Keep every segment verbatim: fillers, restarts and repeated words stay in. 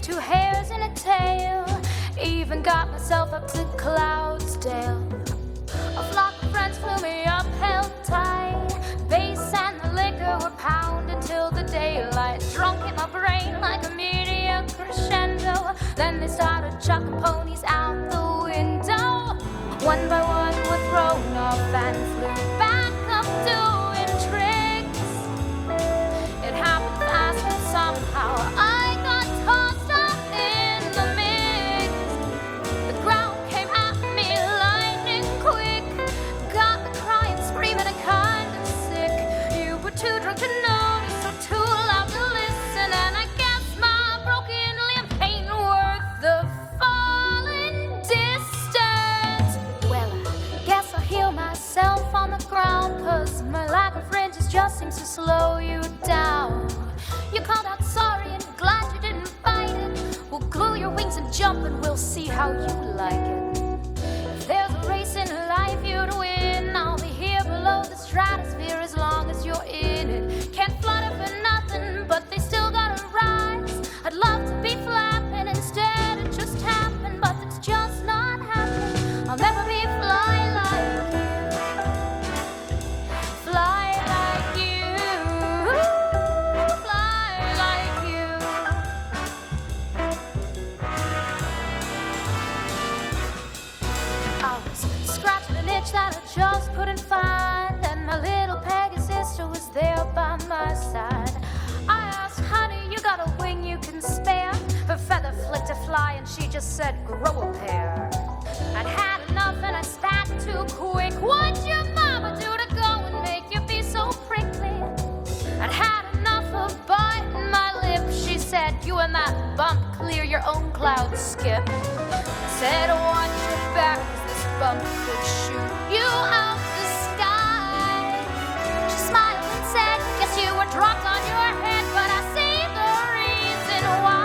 two hairs and a tail. Even got myself up to Cloudsdale. A flock of friends flew me up held tight. Bass and the liquor were pounding till the daylight. Drunk in my brain like a meteor crescendo. Then they started chucking ponies out the window. One by one were thrown off and flew back up doing tricks. It happened fast and somehow I got tossed up in the mix. The ground came at me lightning quick. Got me crying, screaming and kind of sick. You were too drunk to notice or too loud to listen. And I guess my broken limb ain't worth the falling distance. Well, I guess I'll heal myself on the ground, cause my lack of fringes just seems to slow you down. You called out sorry and glad you didn't fight it. We'll glue your wings and jump and we'll see how you like it. If there's a race in life you'd win, I'll be here below the stratosphere as long as you're in it. Can't flutter for nothing, but they still gotta rise. I'd love to be flapping, instead it just happened, but it's just not happening. I'll never be fly like you. Fly like you. Fly like you. I was scratching an itch that I just couldn't find, and my little Peggy sister was there by my side. I asked, honey, you got a wing you can spare? Her feather flicked a fly and she just said, grow a pair. I'd had enough and I spat too quick. What'd your mama do to go and make you be so prickly? I'd had enough of biting my lip. She said, you and that bump clear your own cloud skip. I said, watch your back, cause this bump could shoot you out the sky. She smiled and said, guess you were dropped on your head, but I see the reason why.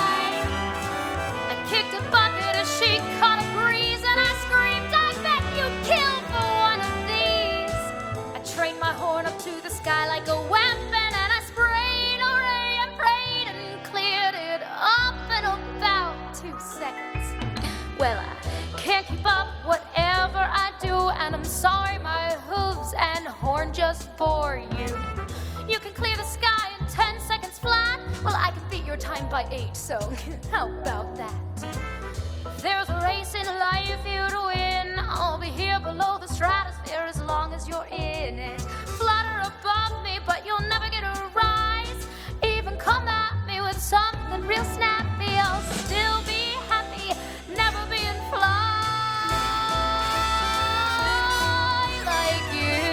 I kicked a bucket as she caught a breeze, and I screamed, I bet you'd kill for one of these. I trained my horn up to the sky like a weapon, and I sprayed, hooray, and prayed, and cleared it up in about two seconds. Well, I can't keep up whatever I do, and I'm sorry my hooves and horn just bore you. You can clear the sky in ten seconds flat. Well, I can beat your time by eight, so how about that? If there's a race in life you'd win, I'll be here below the stratosphere as long as you're in it. Flutter above me, but you'll never get a rise. Even come at me with something real snappy, I'll still be happy, never being fly like you.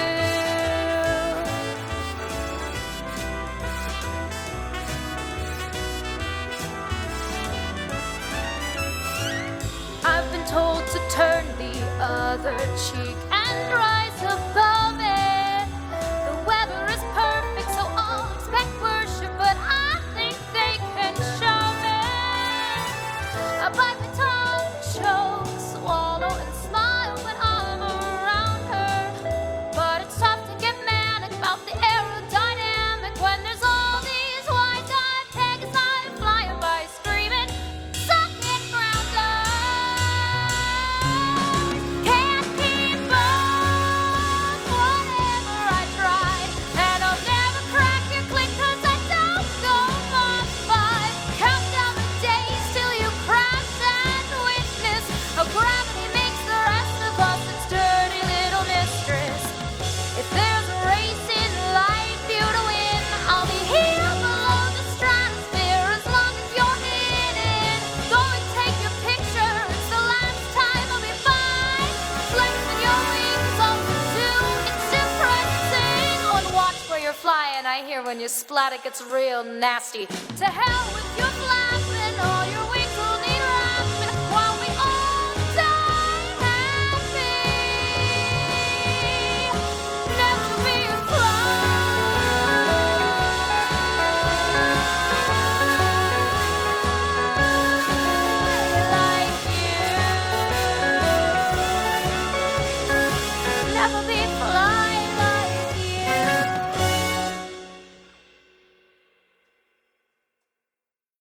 I've been told to turn the other cheek and rise above it. The weather is perfect, so I'll expect worship, but I think they can shove it. I bite my tongue, choke, swallow, and smile when I'm around her. But it's tough to get manic about the aerodynamic when there's all these wide-eyed Pegasi flying by screaming, suck it, grounder. Can't keep up whatever I try, and I'll never crack your click, cause I don't go Mach five. Count down the days till you crash and witness how gravity makes the rest of us its dirty little mistress. If there's a race in life you to win, I'll be here below the stratosphere as long as you're in it. Go and take your picture, it's the last time I'll be by. Flexing your wings over too, it's impressing. Oh, and watch where you're flying, I hear when you splat it gets real nasty. To hell with your flapping, all your wings will need wrapping while we all die happy. Never be a fly like you. Never be fly